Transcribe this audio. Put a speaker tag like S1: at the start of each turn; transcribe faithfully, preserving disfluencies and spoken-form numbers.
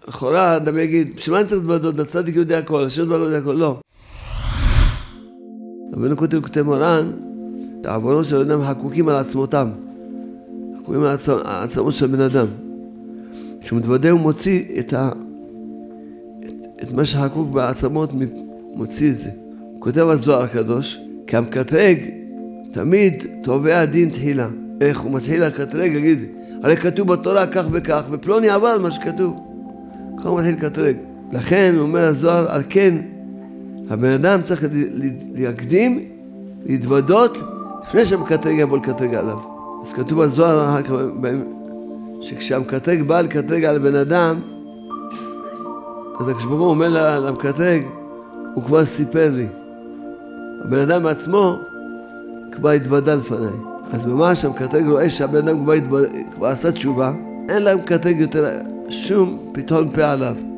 S1: לכאורה, אדם יגיד, בשביל מה אני צריך להתוודות? הצדיק יודע הכל, השם דבר יודע הכל, לא. רבנו כותב כותב מורן, העוונות של אדם חקוקים על עצמותם. חקוקים על העצמות של בן אדם. כשהוא מתוודה הוא מוציא את, ה... את, את מה שחקוק בעצמות, מוציא את זה. הוא כותב הזוהר הקדוש, כי המקטרג תמיד תובע דין תחילה. איך הוא מתחיל לקטרג, יגיד, הרי כתוב בתורה כך וכך, בפלוני עבר מה שכתוב. כך הוא מתחיל לקטרג. לכן הוא אומר הזוהר, על כן, הבן אדם צריך להקדים, להתוודות, לפני שהמקטרג יבוא לקטרג עליו. אז כתוב בזוהר, שכשהמקטרג בא לקטרג על בן אדם, אז כשברור הוא אומר למקטרג, הוא כבר סיפר לי. הבן אדם עצמו כבר התוודה לפניי. אז ממש המקטרג רואה שהבן אדם כבר, התווד... כבר עשה תשובה, אין להם מקטרג יותר שום פתאום פה עליו.